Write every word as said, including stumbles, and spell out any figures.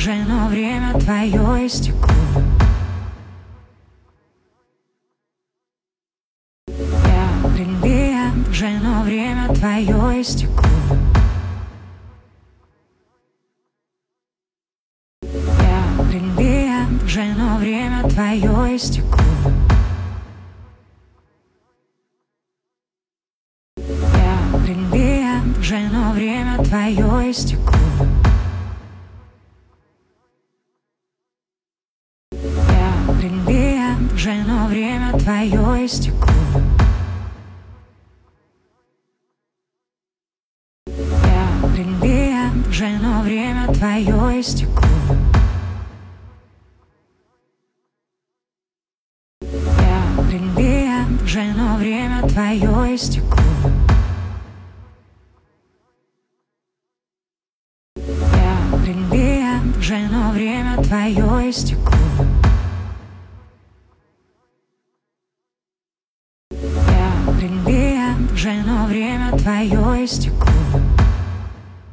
жаль, но время твое истекло. Я бриллиант, жаль, но время твое истекло. Я бриллиант, жаль, но время твое истекло. Я бриллиант, жаль, но время твое истекло. Я бриллиант, жаль, но время твое истекло. Я бриллиант, жаль, но время твое истекло. Я бриллиант, жаль, но время твое истекло. Я бриллиант, жаль, но время твое истекло. Я бриллиант, жаль, но время твое истекло.